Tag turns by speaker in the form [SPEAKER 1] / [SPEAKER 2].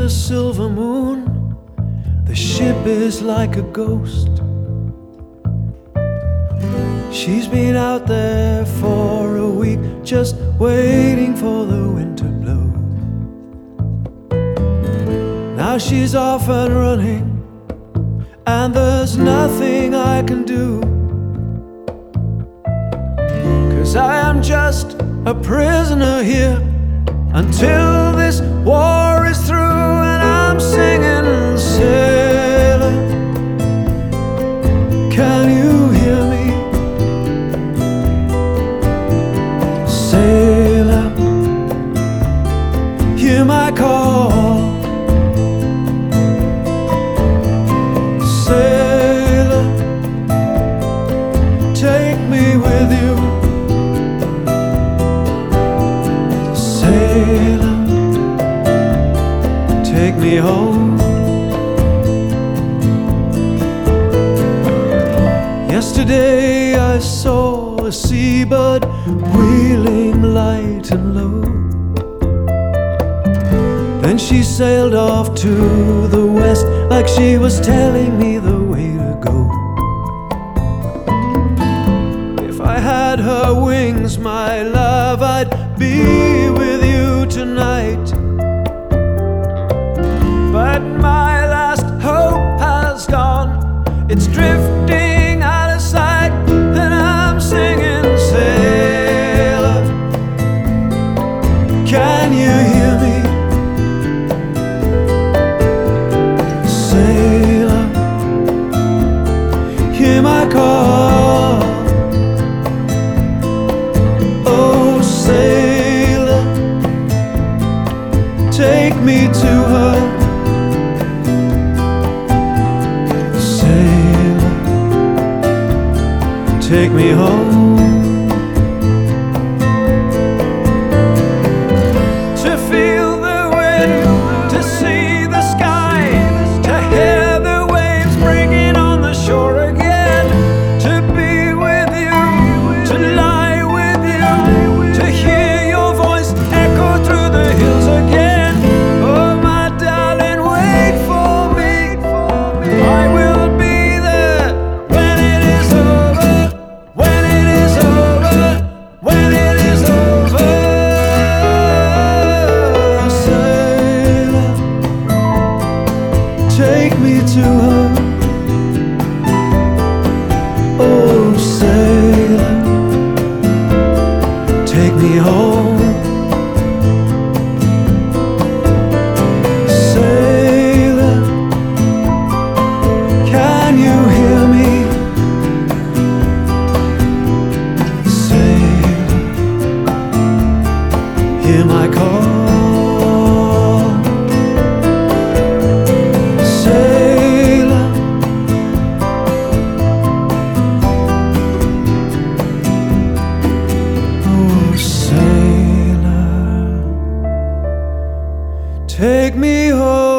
[SPEAKER 1] silver moon, the ship is like a ghost. She's been out there for a week, just waiting for the wind to blow. Now she's off and running, and there's nothing I can do, 'cause I am just a prisoner here until this war is through. And I'm singing, sailor, can you hear me? Sailor, hear my call. Sailor, take me with you. Sailor, take me home. Yesterday I saw a seabird wheeling light and low. Then she sailed off to the west, like she was telling me the way to go. If I had her wings, my love, I'd be with you tonight. But my last hope has gone, it's drifting out of sight. And I'm singing, sailor, can you hear me? Sailor, hear my call. Oh, sailor, take me to her. Sailor, take me home. To feel the wind, to see the sky, to hear the waves breaking on the shore again. To be with you, to lie with you, to hear your voice echo through the hills again. Oh, my darling, wait for me. I will be there when it is over, when it is over, when it is over. Sailor, take me to her. Oh, sailor, take me home. Sailor, can you hear me? Sailor, hear my call. Sailor, oh, sailor, take me home.